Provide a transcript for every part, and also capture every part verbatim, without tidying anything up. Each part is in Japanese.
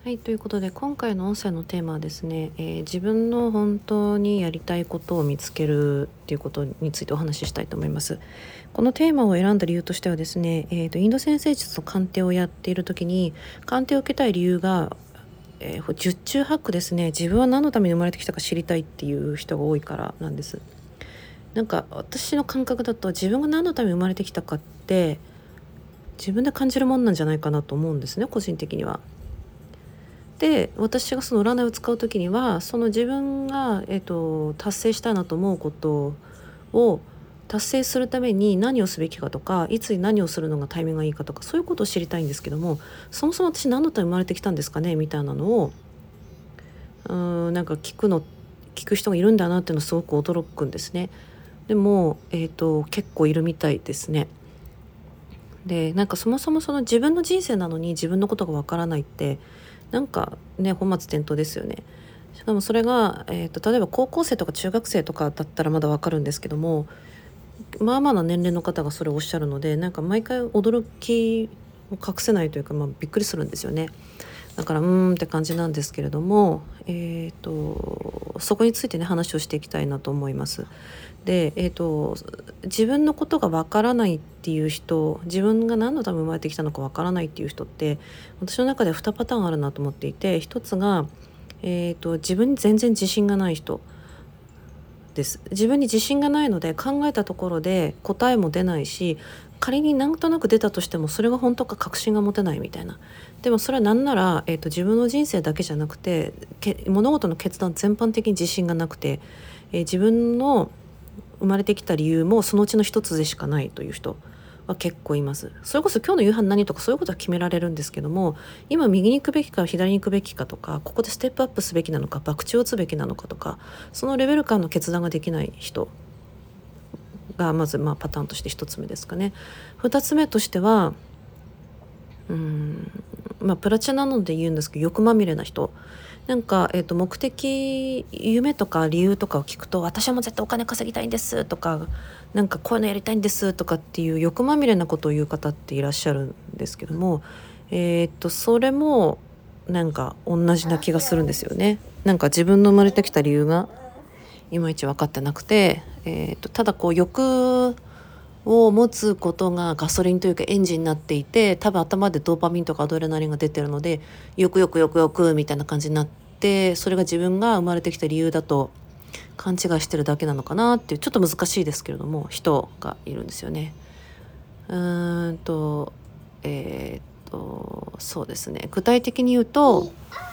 はい、ということで今回の音声のテーマはですね、えー自分の本当にやりたいことを見つけるっていうことについてお話ししたいと思います。このテーマを選んだ理由としてはですね、えーとインド先生術の鑑定をやっている時に鑑定を受けたい理由が、えー、十中八九ですね、自分は何のために生まれてきたか知りたいっていう人が多いからなんです。なんか私の感覚だと自分が何のために生まれてきたかって自分で感じるもんなんじゃないかなと思うんですね、個人的には。で、私がその占いを使う時にはその自分が、えっと、達成したいなと思うことを達成するために何をすべきかとか、いつに何をするのがタイミングがいいかとか、そういうことを知りたいんですけども、そもそも私何のために生まれてきたんですかねみたいなのをうーんなんか聞くの聞く人がいるんだなっていうのすごく驚くんですね。でも、えっと、結構いるみたいですね。で、なんかそもそもその自分の人生なのに自分のことがわからないってなんかね、本末転倒ですよね。しかもそれが、えーと、例えば高校生とか中学生とかだったらまだわかるんですけども、まあまあな年齢の方がそれをおっしゃるので、なんか毎回驚きを隠せないというか、まあ、びっくりするんですよね。だからうーんって感じなんですけれども、えーとそこについてね話をしていきたいなと思います。で、えーと自分のことがわからないっていう人、自分が何のために生まれてきたのかわからないっていう人って、私の中ではにパターンあるなと思っていて、一つが、えーと自分に全然自信がない人です。自分に自信がないので考えたところで答えも出ないし、仮になんとなく出たとしてもそれが本当か確信が持てないみたいな。でもそれはなんなら、えーと自分の人生だけじゃなくて、け物事の決断全般的に自信がなくて、えー自分の生まれてきた理由もそのうちの一つでしかないという人は結構います。それこそ今日の夕飯何とかそういうことは決められるんですけども、今右に行くべきか左に行くべきかとか、ここでステップアップすべきなのか博打を打つべきなのかとか、そのレベル感の決断ができない人がまずまあパターンとして一つ目ですかね。二つ目としてはうーんまあプラチナなので言うんですけど、欲まみれな人。なんか、えー、と目的夢とか理由とかを聞くと、私はもう絶対お金稼ぎたいんですとか、なんかこういうのやりたいんですとかっていう欲まみれなことを言う方っていらっしゃるんですけども、えっ、とそれもなんか同じな気がするんですよね。なんか自分の生まれてきた理由がいまいち分かってなくて、えー、とただこう欲を持つことがガソリンというかエンジンになっていて、多分頭でドーパミンとかアドレナリンが出てるので、よくよくよくよくみたいな感じになって、それが自分が生まれてきた理由だと勘違いしてるだけなのかなっていう、ちょっと難しいですけれども人がいるんですよね。うーんとえー、っとそうですね、具体的に言うと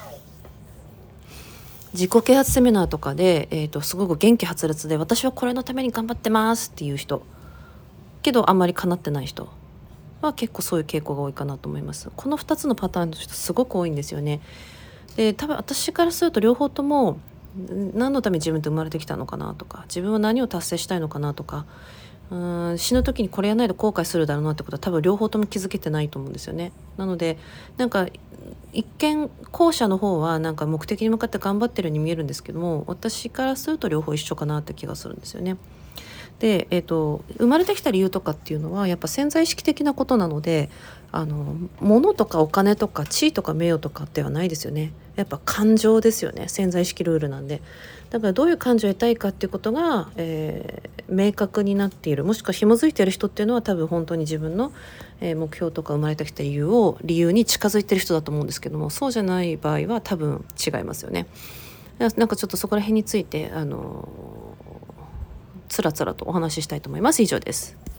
自己啓発セミナーとかで、えー、っとすごく元気はつらつで、私はこれのために頑張ってますっていう人けどあんまり叶ってない人は結構そういう傾向が多いかなと思います。このふたつのパターンの人すごく多いんですよね。で、多分私からすると両方ともん何のために自分って生まれてきたのかなとか、自分は何を達成したいのかなとか、うーん死ぬ時にこれやらないと後悔するだろうなってことは多分両方とも気づけてないと思うんですよね。なのでなんか一見後者の方はなんか目的に向かって頑張ってるように見えるんですけども、私からすると両方一緒かなって気がするんですよね。で、えーと、生まれてきた理由とかっていうのはやっぱ潜在意識的なことなので、あの物とかお金とか地位とか名誉とかではないですよね。やっぱ感情ですよね。潜在意識ルールなんで。だからどういう感情を得たいかっていうことが、えー明確になっている、もしくは紐づいている人っていうのは多分本当に自分の、えー目標とか生まれてきた理由を理由に近づいている人だと思うんですけども、そうじゃない場合は多分違いますよね。なんかちょっとそこら辺についてあのつらつらとお話ししたいと思います。以上です。